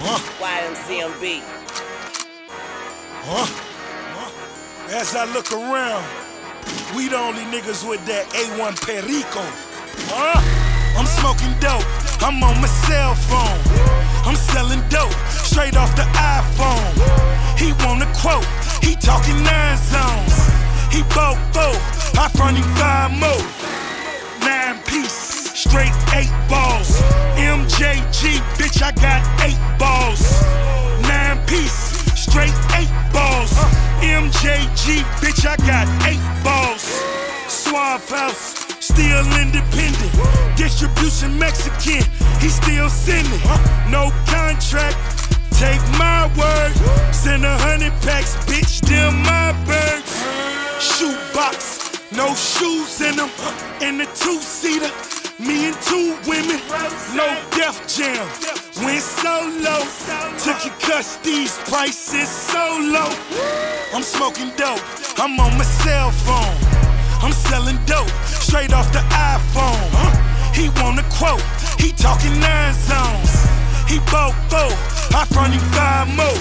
YMCMB. As I look around, we the only niggas with that A1 Perico. I'm smoking dope, I'm on my cell phone. I'm selling dope, straight off the iPhone. He want a quote, he talking 9 zones. He bought 4, I front him 5 more. 9 piece, straight 8 balls. MJG, bitch, I got 8 balls. 9 piece, straight 8 balls. MJG, bitch, I got 8 balls. Suave House, still independent. Distribution Mexican, he still sending. No contract, take my word. Send 100 packs, bitch, them my birds. Shoebox, no shoes in them. In the 2-seater, me and 2 women. No Def Jam, went solo. Took your cuss, these prices so low. I'm smoking dope, I'm on my cell phone. I'm selling dope, straight off the iPhone. He want a quote, he talking 9 zones. He bought 4, I front him 5 more.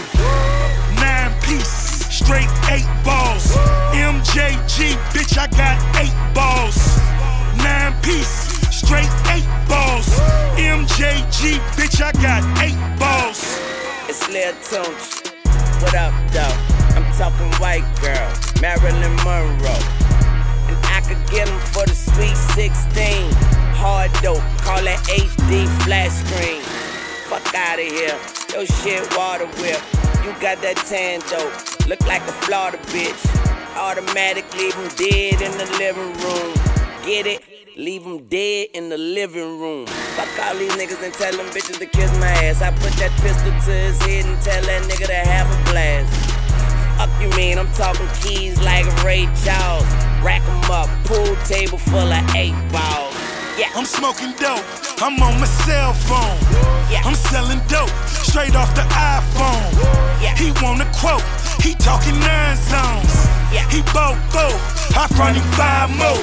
9 piece, straight 8 balls. MJG, bitch, I got 8 balls. 9 piece, straight 8 balls. MJG, bitch, I got 8 balls. It's Lil Tunch. What up, though? I'm talking white girl, Marilyn Monroe. And I could get them for the sweet 16. Hard dope, call it HD flat screen. Fuck outta here, your shit water whip. You got that tan dope, look like a Florida bitch. Automatic, leave him dead in the living room. Get it? Leave him dead in the living room. Fuck all these niggas and tell them bitches to kiss my ass. I put that pistol to his head and tell that nigga to have a blast. Fuck you mean, I'm talking keys like Ray Charles. Rack 'em up, pool table full of 8 balls. Yeah. I'm smoking dope, I'm on my cell phone. Yeah. I'm selling dope, straight off the iPhone. Yeah. He want a quote, he talking 9 zones. Yeah. He bought 4, I front him 5 more.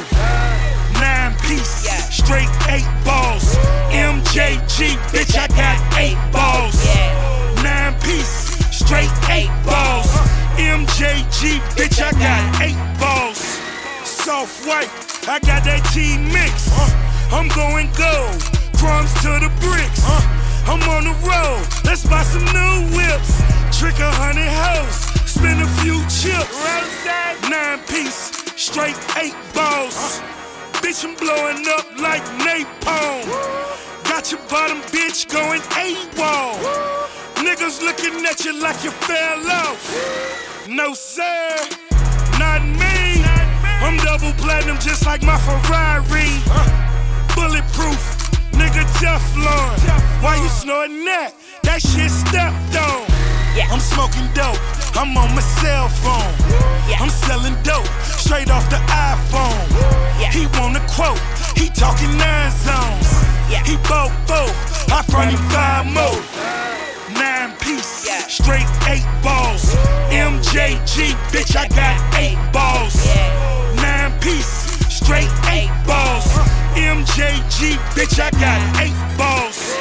9 piece, Yeah. straight 8 balls. MJG, bitch, I got 8 balls. Yeah. 9 piece, straight 8 balls. MJG, bitch, I got 8 balls. Soft white, I got that T-mix. I'm going gold, crumbs to the bricks. I'm on the road, let's buy some new whips. Trick 100 hoes, spend a few chips. 9 piece, straight 8 balls. Bitch, I'm blowing up like napalm. Got your bottom bitch going AWOL. Niggas looking at you like you fell off. No sir, not me. I'm double platinum just like my Ferrari. Bulletproof, nigga Teflon. Why you snorting that? That shit stepped on. Yeah. I'm smoking dope, I'm on my cell phone. Yeah. I'm selling dope, straight off the iPhone. Yeah. He want a quote, he talking 9 zones. Yeah. He bought 4, I front him 5 more. 9 piece, Yeah. straight 8 balls. MJG, bitch, I got 8 balls. Yeah. 9 piece, straight 8 balls. MJG, bitch, I got 8 balls.